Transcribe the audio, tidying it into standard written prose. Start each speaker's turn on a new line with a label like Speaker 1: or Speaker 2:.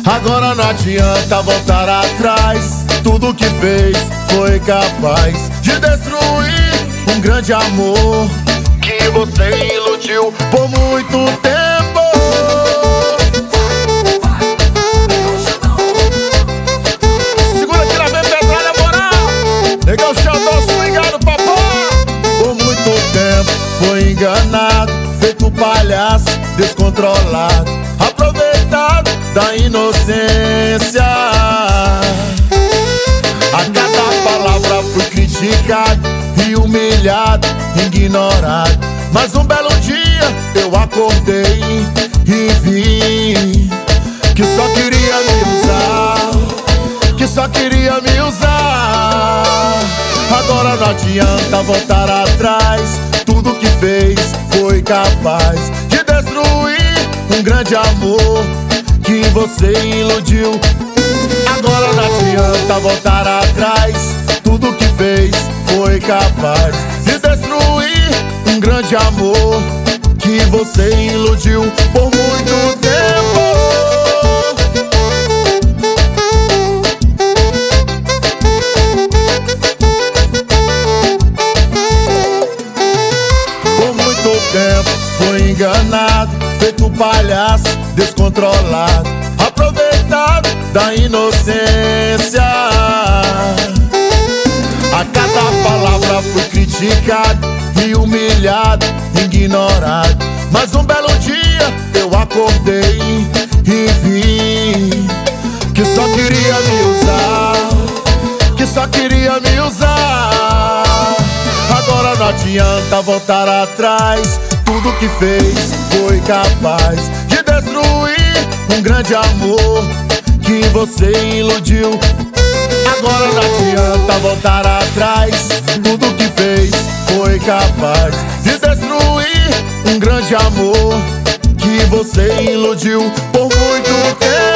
Speaker 1: Agora não adianta voltar atrás. Tudo que fez foi capaz de destruir um grande amor que você iludiu por muito tempo. Segura aqui na minha pedrada, moral. Negão Xandão, swingado, papai. Por muito tempo foi enganado, feito palhaço, descontrolado, aproveitado da inocência. A cada palavra fui criticado e humilhado, ignorado. Mas um belo dia eu acordei e vi que só queria me usar, que só queria me usar. Agora não adianta voltar atrás. Tudo que fez foi capaz de destruir um grande amor que você iludiu. Agora não adianta voltar atrás. Tudo que fez foi capaz de destruir um grande amor que você iludiu por muito tempo. Por muito tempo foi enganado, feito palhaço, descontrolado, aproveitado da inocência. A cada palavra fui criticado e humilhado, ignorado. Mas um belo dia eu acordei e vi que só queria me usar, que só queria me usar. Agora não adianta voltar atrás. Tudo que fez foi capaz de destruir um grande amor que você iludiu. Agora não adianta voltar atrás. Tudo que fez foi capaz de destruir um grande amor que você iludiu por muito tempo.